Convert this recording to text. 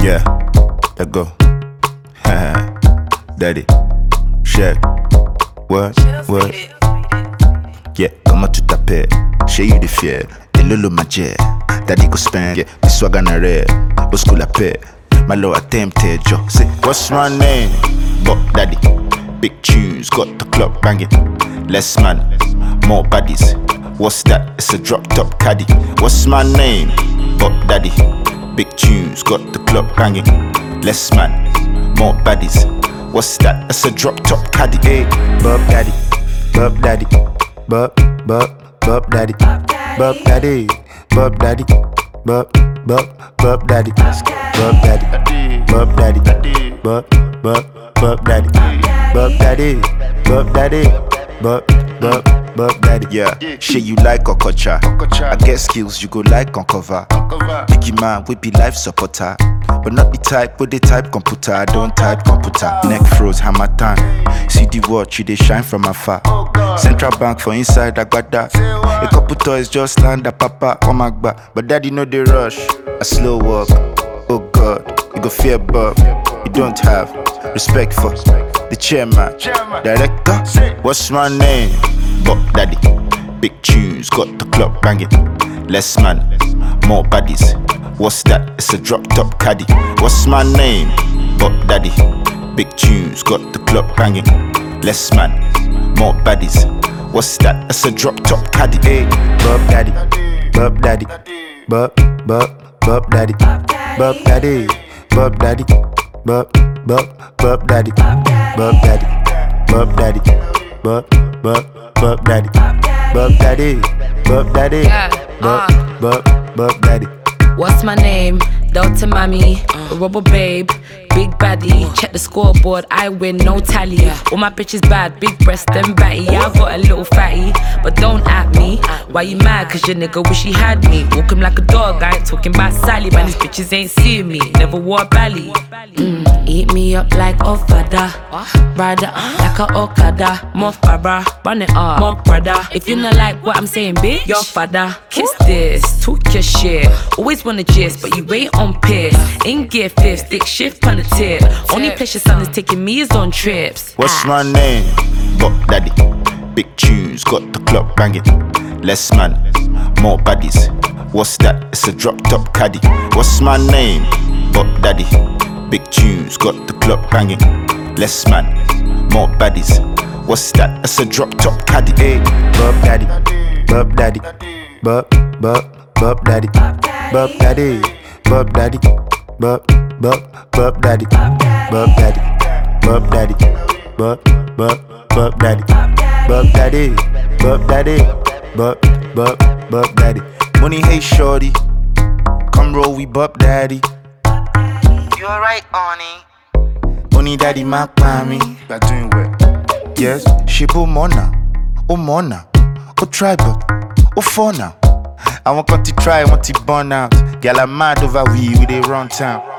Yeah, let go. Daddy, check. What? Yeah, comment tu t'appelles? J'ai eu des fiers, et lolo ma jet. Daddy go spend, yeah, this swag on a red. Au school la paix, my low attempted, yo. Say, what's my name? But daddy, big tunes, got the club banging. Less man, more baddies. What's that? It's a drop top caddy. What's my name? But daddy, big tunes, got the club banging. Less man, more baddies. What's that? It's a drop top caddy. Hey, Bob daddy, Bob daddy, Bob daddy, Bob daddy, Bob daddy, Bob daddy, Bob daddy, Bob daddy, Bob daddy, Bob daddy, Bob daddy, Bob daddy. Yeah, shit you like Okocha. I get skills you go like on cover. Biggie man, we be life supporter. But not the type, but the type computer. I don't type computer. Neck froze, hammer time. See the watch, you they shine from afar. Central Bank for inside, I got that. A couple toys just land a papa, oh my god. But daddy know the rush. A slow walk, oh god. You go fear Bob, you don't have respect for the chairman, director. What's my name? Bob daddy, big tunes, got the club banging. Less man, more baddies. What's that? It's a drop top caddy. What's my name? Bob daddy, big tunes, got the club banging. Less man, more baddies. What's that? It's a drop top caddy. Hey, Bob daddy, Bob daddy, Bob daddy, Bob daddy, Bob daddy, Bob daddy, Bob daddy, Bob daddy, Bob daddy, Bob daddy, Bob daddy, Bob daddy. What's my name? Delta Mommy, Rubber Babe, Big Baddie. Check the scoreboard, I win, no tally. All my bitches bad, big breast and batty. Yeah, I got a little fatty, but don't at me. Why you mad? Cause your nigga wish he had me. Walk him like a dog, I ain't talking about Sally. Man, these bitches ain't seeing me, never wore a belly. Eat me up like Ofada, ride it like a Okada. More Farah, run it up, more brother. If you not like what I'm saying, bitch, your father. Kiss this, talk your shit. Always wanna gist, but you ain't on piss. In gear fifth, stick shift on the tip. Only place your son is taking me is on trips. What's my name? Bob daddy, big tunes, got the club banging. Less man, more baddies. What's that? It's a drop top caddy. What's my name? Bob daddy, big tunes, got the club banging. Less man, more baddies. What's that? It's a drop top caddy. Hey, Bob daddy, Bob daddy, Bob daddy, Bob daddy, Bob daddy, Bob daddy, Bob daddy, Bob daddy, Bob daddy, Bob daddy, Bob daddy, Bob daddy. Money, hey shorty, come roll we Bob daddy. You alright, Oni? Money daddy, my mommy. You're doing well. Yes, she bo mona, oh tribal, oh for now. I want to try, I want to burn out. Girl, I'm mad over we dey run town.